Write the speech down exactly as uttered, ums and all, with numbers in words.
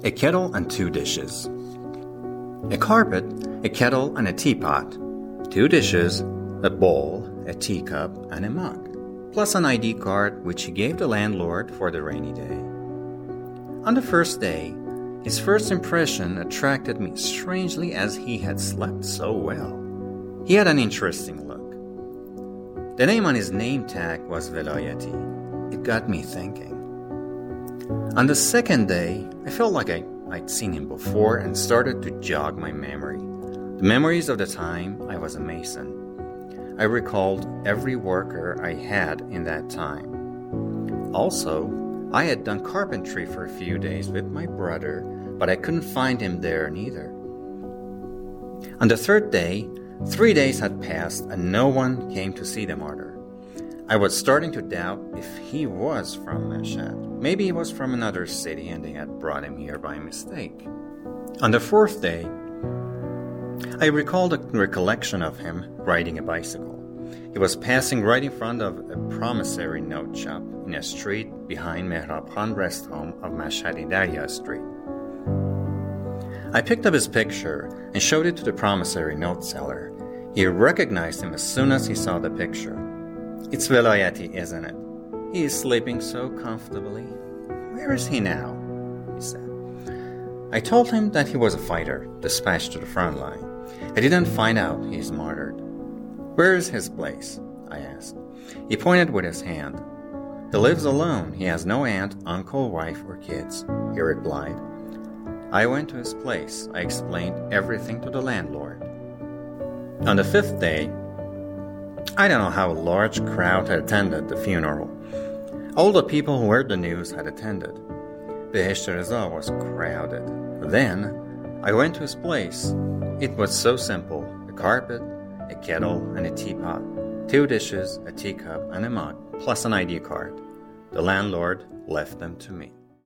A kettle and two dishes. A carpet, a kettle and a teapot. Two dishes, a bowl, a teacup, and a mug. Plus an I D card which he gave the landlord for the rainy day. On the first day, his first impression attracted me strangely as he had slept so well. He had an interesting look. The name on his name tag was Velayati. It got me thinking. On the second day, I felt like I, I'd seen him before and started to jog my memory. The memories of the time I was a mason. I recalled every worker I had in that time. Also, I had done carpentry for a few days with my brother, but I couldn't find him there neither. On the third day, three days had passed and no one came to see the martyr. I was starting to doubt if he was from Mashhad. Maybe he was from another city and they had brought him here by mistake. On the fourth day, I recalled a recollection of him riding a bicycle. He was passing right in front of a promissory note shop in a street behind Mehrab Khan rest home of Mashhadi Darya Street. I picked up his picture and showed it to the promissory note seller. He recognized him as soon as he saw the picture. "It's Velayati, isn't it? He is sleeping so comfortably. Where is he now?" he said. I told him that he was a fighter, dispatched to the front line. I didn't find out he is martyred. "Where is his place?" I asked. He pointed with his hand. "He lives alone. He has no aunt, uncle, wife, or kids," he replied. I went to his place. I explained everything to the landlord. On the fifth day, I don't know how a large crowd had attended the funeral. All the people who heard the news had attended. Behesht Reza was crowded. Then, I went to his place. It was so simple. A carpet, a kettle, and a teapot. Two dishes, a teacup, and a mug, plus an I D card. The landlord left them to me.